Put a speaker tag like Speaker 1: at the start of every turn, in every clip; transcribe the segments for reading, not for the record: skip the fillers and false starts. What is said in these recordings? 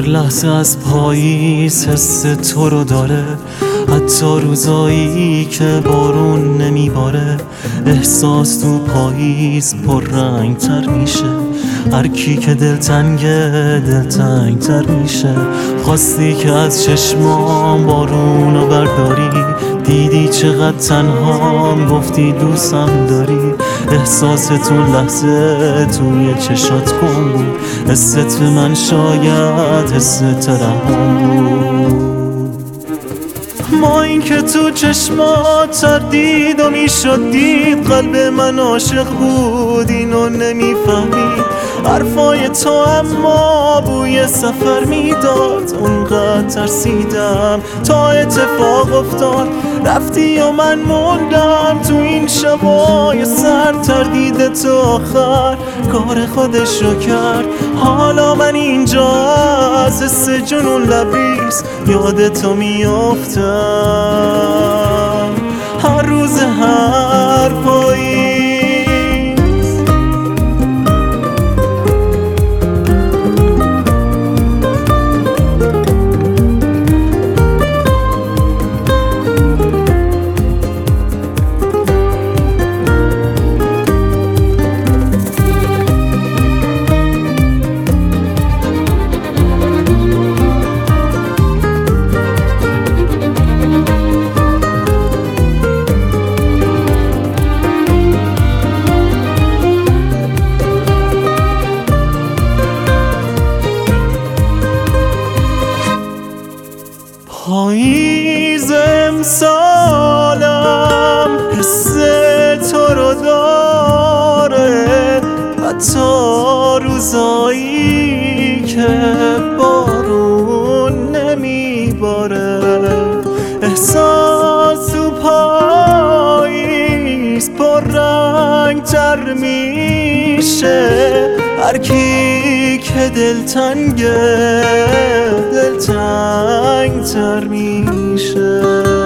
Speaker 1: لحظه از پاییز حس تو رو داره، حتی روزایی که بارون نمیباره. احساس تو پاییز پر رنگ تر میشه، هر کی که دلتنگه دلتنگ تر میشه. خواستی که از چشمام بارونو برداری، دیدی چقدر تنهام، گفتی دوستم داری. احساس تو لحظه توی چشات گم بود، حست به من شاید حس ترحم بود. ما این که تو چشمات تردید و میشد دید، قلب من عاشق بود اینو نمیفهمید. حرفای تو اما بوی سفر میداد، اونقدر ترسیدم تا اتفاق افتاد. رفتی و من موندم تو این شبای سر، تردید تو آخر کار خودش رو کرد. حالا من اینجا از حس جنون لبریز یاد تو میافتم، هر روز هر پاییز. پاییز امسالم حس تو رو داره، حتی روزایی که بارون نمیباره. احساس تو پاییز پر رنگ تر میشه، هر کی که دلتنگه دلتنگ تر میشه.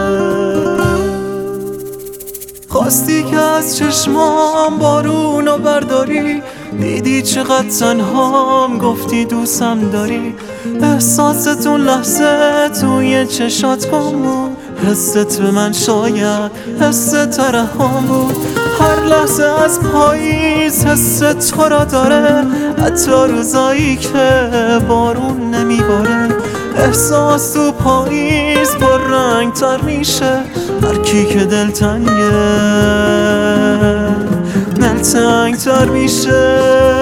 Speaker 1: خواستی که از چشمام بارونو برداری، دیدی چقدر تنهام، گفتی دوستم داری. احساست اون لحظه توی چشات گم بود، حست به من شاید حس ترحم بود. هر لحظه از پاییز حس تو را داره، حتی روزایی که بارون نمیباره. احساس تو پاییز پر رنگ تر میشه، هر کی که دلتنگه دلتنگ تر میشه.